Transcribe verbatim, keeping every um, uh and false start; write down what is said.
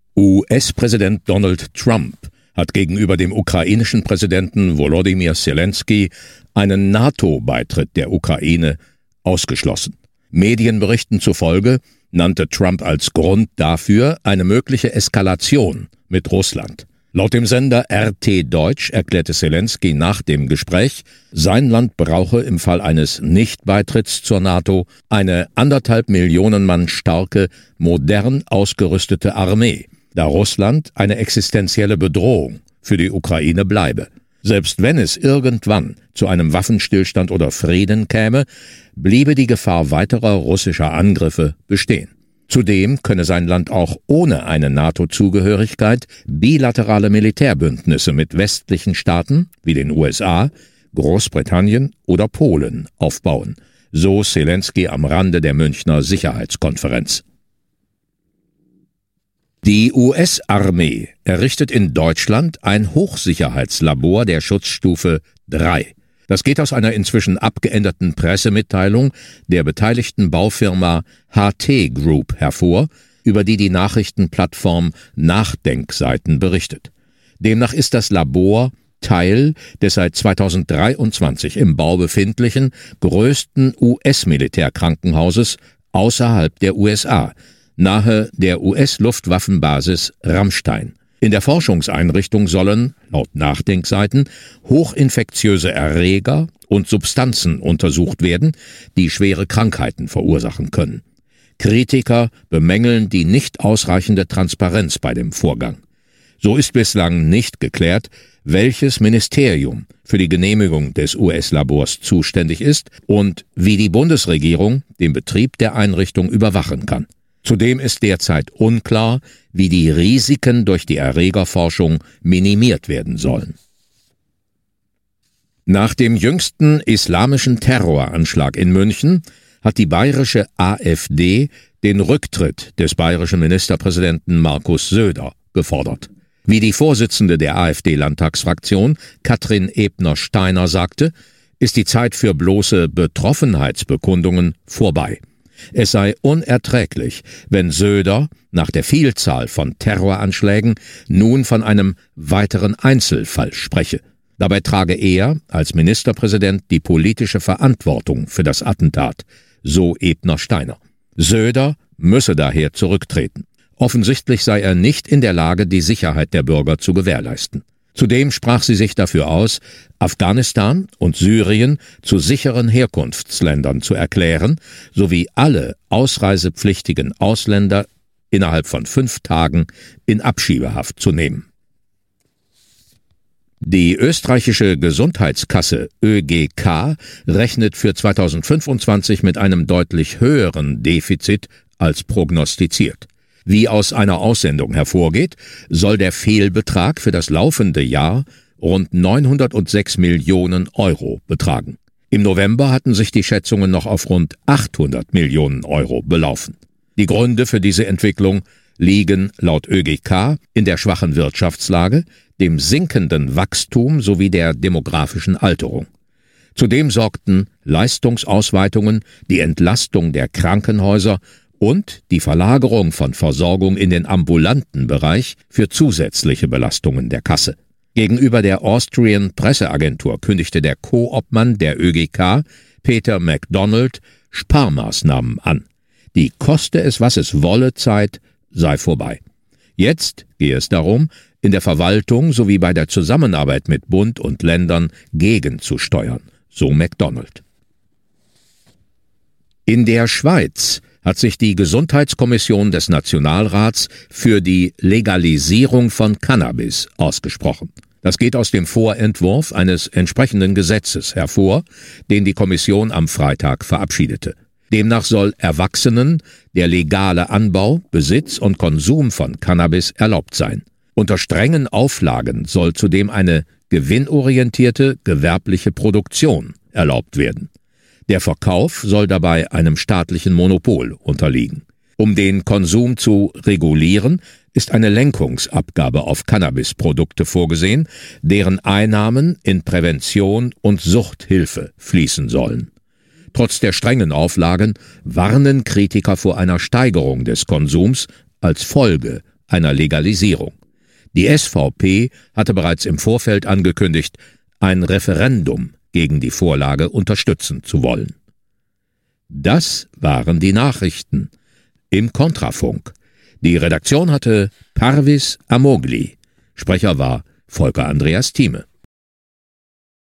U S-Präsident Donald Trump hat gegenüber dem ukrainischen Präsidenten Volodymyr Zelensky einen NATO-Beitritt der Ukraine ausgeschlossen. Medienberichten zufolge nannte Trump als Grund dafür eine mögliche Eskalation mit Russland. Laut dem Sender R T Deutsch erklärte Zelensky nach dem Gespräch, sein Land brauche im Fall eines Nichtbeitritts zur NATO eine anderthalb Millionen Mann starke, modern ausgerüstete Armee, da Russland eine existenzielle Bedrohung für die Ukraine bleibe. Selbst wenn es irgendwann zu einem Waffenstillstand oder Frieden käme, bliebe die Gefahr weiterer russischer Angriffe bestehen. Zudem könne sein Land auch ohne eine NATO-Zugehörigkeit bilaterale Militärbündnisse mit westlichen Staaten wie den U S A, Großbritannien oder Polen aufbauen, so Zelensky am Rande der Münchner Sicherheitskonferenz. Die U S-Armee errichtet in Deutschland ein Hochsicherheitslabor der Schutzstufe drei. Das geht aus einer inzwischen abgeänderten Pressemitteilung der beteiligten Baufirma H T Group hervor, über die die Nachrichtenplattform Nachdenkseiten berichtet. Demnach ist das Labor Teil des seit zweitausenddreiundzwanzig im Bau befindlichen größten U S-Militärkrankenhauses außerhalb der U S A, nahe der U S-Luftwaffenbasis Ramstein. In der Forschungseinrichtung sollen, laut Nachdenkseiten, hochinfektiöse Erreger und Substanzen untersucht werden, die schwere Krankheiten verursachen können. Kritiker bemängeln die nicht ausreichende Transparenz bei dem Vorgang. So ist bislang nicht geklärt, welches Ministerium für die Genehmigung des U S-Labors zuständig ist und wie die Bundesregierung den Betrieb der Einrichtung überwachen kann. Zudem ist derzeit unklar, wie die Risiken durch die Erregerforschung minimiert werden sollen. Nach dem jüngsten islamischen Terroranschlag in München hat die bayerische AfD den Rücktritt des bayerischen Ministerpräsidenten Markus Söder gefordert. Wie die Vorsitzende der AfD-Landtagsfraktion, Katrin Ebner-Steiner, sagte, ist die Zeit für bloße Betroffenheitsbekundungen vorbei. Es sei unerträglich, wenn Söder nach der Vielzahl von Terroranschlägen nun von einem weiteren Einzelfall spreche. Dabei trage er als Ministerpräsident die politische Verantwortung für das Attentat, so Ebner-Steiner. Söder müsse daher zurücktreten. Offensichtlich sei er nicht in der Lage, die Sicherheit der Bürger zu gewährleisten. Zudem sprach sie sich dafür aus, Afghanistan und Syrien zu sicheren Herkunftsländern zu erklären, sowie alle ausreisepflichtigen Ausländer innerhalb von fünf Tagen in Abschiebehaft zu nehmen. Die österreichische Gesundheitskasse Ö G K rechnet für zweitausendfünfundzwanzig mit einem deutlich höheren Defizit als prognostiziert. Wie aus einer Aussendung hervorgeht, soll der Fehlbetrag für das laufende Jahr rund neunhundertsechs Millionen Euro betragen. Im November hatten sich die Schätzungen noch auf rund achthundert Millionen Euro belaufen. Die Gründe für diese Entwicklung liegen laut Ö G K in der schwachen Wirtschaftslage, dem sinkenden Wachstum sowie der demografischen Alterung. Zudem sorgten Leistungsausweitungen, die Entlastung der Krankenhäuser und die Verlagerung von Versorgung in den ambulanten Bereich für zusätzliche Belastungen der Kasse. Gegenüber der Austrian Presseagentur kündigte der Co-Obmann der Ö G K, Peter MacDonald, Sparmaßnahmen an. Die koste es, was es wolle, Zeit sei vorbei. Jetzt gehe es darum, in der Verwaltung sowie bei der Zusammenarbeit mit Bund und Ländern gegenzusteuern, so MacDonald. In der Schweiz hat sich die Gesundheitskommission des Nationalrats für die Legalisierung von Cannabis ausgesprochen. Das geht aus dem Vorentwurf eines entsprechenden Gesetzes hervor, den die Kommission am Freitag verabschiedete. Demnach soll Erwachsenen der legale Anbau, Besitz und Konsum von Cannabis erlaubt sein. Unter strengen Auflagen soll zudem eine gewinnorientierte gewerbliche Produktion erlaubt werden. Der Verkauf soll dabei einem staatlichen Monopol unterliegen. Um den Konsum zu regulieren, ist eine Lenkungsabgabe auf Cannabisprodukte vorgesehen, deren Einnahmen in Prävention und Suchthilfe fließen sollen. Trotz der strengen Auflagen warnen Kritiker vor einer Steigerung des Konsums als Folge einer Legalisierung. Die S V P hatte bereits im Vorfeld angekündigt, ein Referendum gegen die Vorlage unterstützen zu wollen. Das waren die Nachrichten im Kontrafunk. Die Redaktion hatte Parvis Amogli. Sprecher war Volker Andreas Thieme.